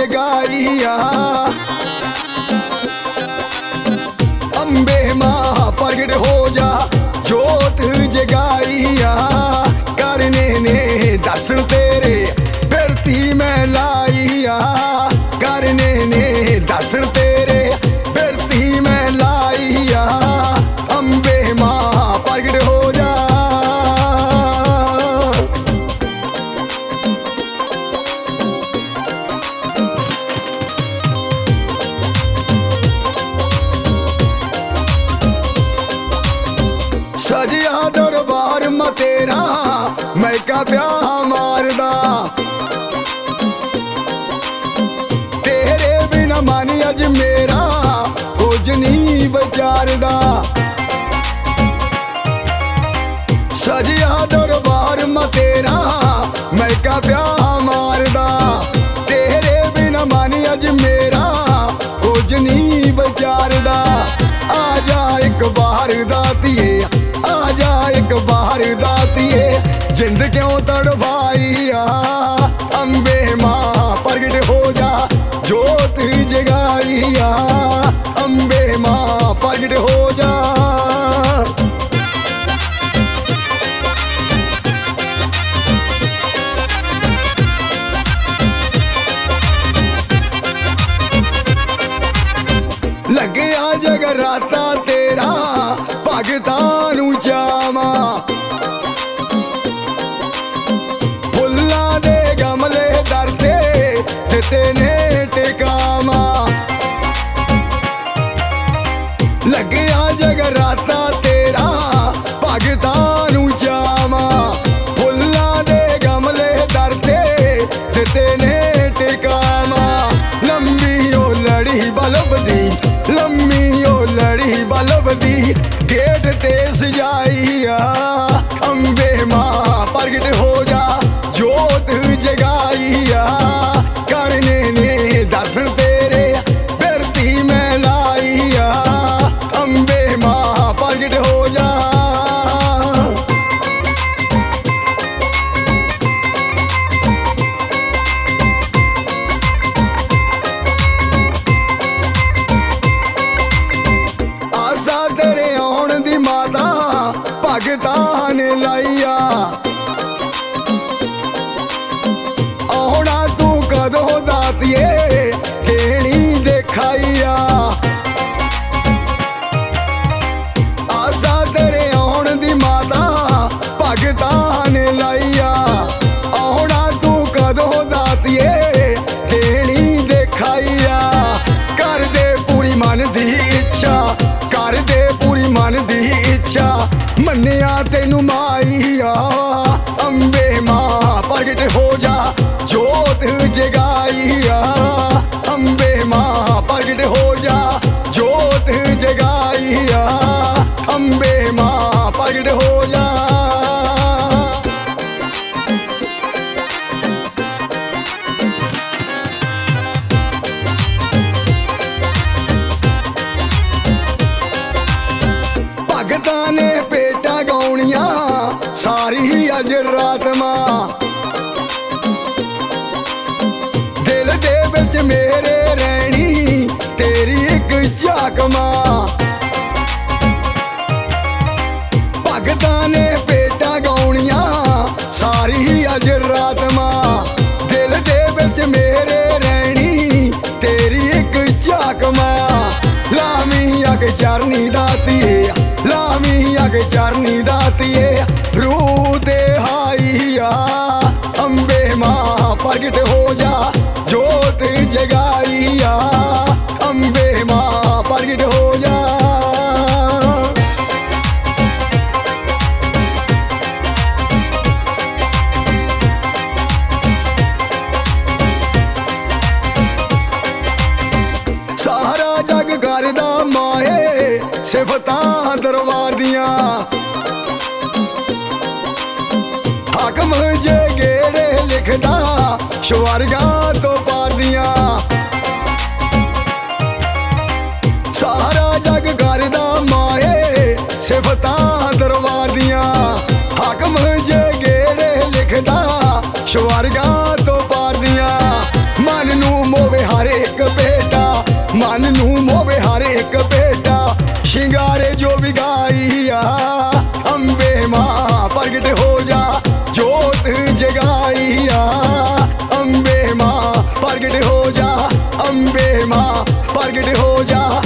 जगाईया। अम्बे मां प्रगट हो जा जोत जगाईया। करने ने दर्शन तेरे फिरती मैं लाईया। करने ने दर्शन तेरे फिरती मैं लाईया। अम्बे मां प्रगट हो जा। सजिया दरबार में तेरा मैं का ब्याह मारदा। तेरे बिना मानी अज मेरा कुछ नहीं विचारदा। सजिया दरबार में तेरा मैं का ब्याह मारदा। तेरे बिना मानी अज मेरा कुछ नहीं विचारदा। आजा एक बार दातिए, आजा एक बार दातिए, जिंद क्यों तड़पाईया। अम्बे मां प्रगट हो जा जोत जगाईया। अम्बे मां प्रगट हो जा। लगया जगराता तेरा भगतां नूं जावा। फुल्लां दे गमले दर ते दिते ने टिकावा। लगया जगराता तेरा भगतां नूं जावा। फुल्लां दे गमले दर ते दिते ने टिकावा। लंबी ओ लड़ी बलबदी, लम्मी ओ लड़ी बलबदी, गेट ते सजाईया। अम्बे मां प्रगट हो जा जोत जगाईया। करने ने दर्शन तेरे फिरती मैं लाईया। अम्बे मां प्रगट हो जा। तेरे आउण दी माता भगतां ने लाईया। आउणा तू कदों दातिए देनी दिखाईया। आसा तेरे आउण दी माता भगतां ने लाईया। आउणा तू कदों दातिए देनी दिखाईया। कर दे पूरी मन दी इच्छा, कर दे पूरी मन दी इच्छा, मन्निया तेनू माईया। अम्बे मां प्रगट हो जा जोत जगाईया। अम्बे मां प्रगट हो जा जोत जगाईया। अम्बे मां प्रगट हो जा। भगतां ने पेटा गाउणिया सारी अज रात मां। दिल दे विच मेरे रहनी तेरी एक झाक मां। भगतां ने पेटा गाउणिया सारी अज रात मां। दिल दे विच मेरे रहनी तेरी एक झाक मां। लामी अग चरनी दातिए, लामी अग चरनी दातिए, रूह ते हाईया। अम्बे मां प्रगट हो जा जोत जगाईया। अम्बे मां प्रगट हो जा। सारा जग करदा माए सिफतां दरबार दियां। हाकम जे गेड़े लिखदा स्वर्गा तो पार दियां। सारा जग करदा माए सिफतां दरबार दियां। हाकम जे गेड़े लिखदा स्वर्गा तो पार दियां। मन नू मोवे अम्बे माँ प्रगट हो जा।